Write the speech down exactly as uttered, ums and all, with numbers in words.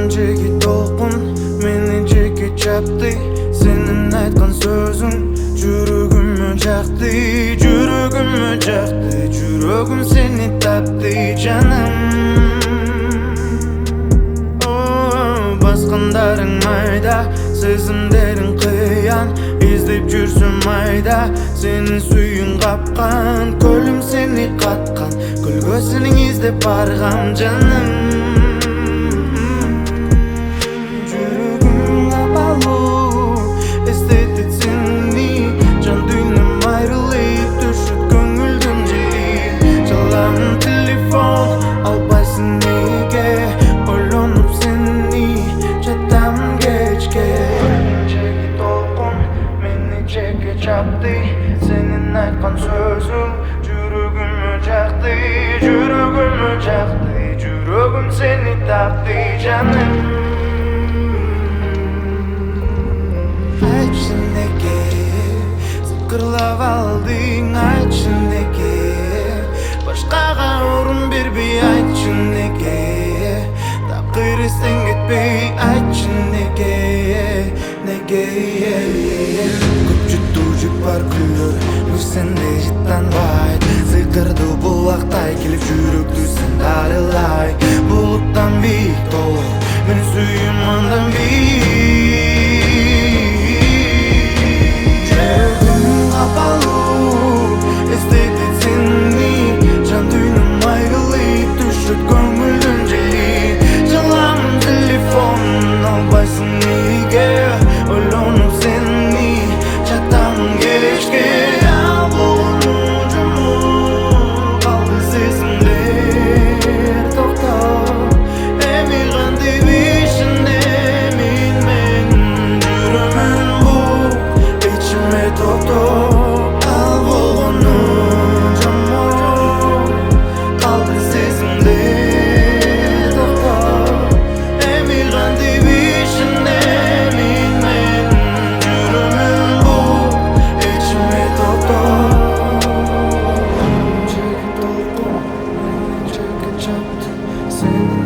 Menimcheki толқын meni jekке chapdi. Senin aytkan sözün жүрөгүмө жакты, жүрөгүмө жакты. Жүрөгүм seni тапты жаным. Баскандарың майда, сезимдериң кыян. Издеп жүрсөм майда, сенин сүйүң капкан. Көлүм сени каткан, көлгөсүнүң издеп баргам жаным. Senin aytkan sözün жүрөгүмө жакты, жүрөгүмө жакты. Жүрөгүм seni тапты жаным. Айтчы неге сыкырлап алдың, айтчы неге башкага орун бербей, айтчы неге такыр эстен кетпей, айтчы неге, неге. Бар күлөр, бир сенде жыттанбай. Сыйкырды булактай келип жүрөктү сен дарылай. Булуттан бийик толук, менин сүйүм андан бийик. Жүрөгүм капалуу, эстетет сени. Жан дүйнөм айрылып түшөт көңүлдүн жели. Жалам телефон албайсың неге? Ойлонуп сени жатам кечке. Ал болгону жумуп калды сезимдер токтоп. Эми кантип ишенемин мен? Жүрөмүн буп ичиме токтоп. Ал болгону жумуп калды сезимдер токтоп. Эми кантип ишенемин мен? Жүрөмүн буп ичиме токтоп. Жекке толкун, мени жекке чапты. Сени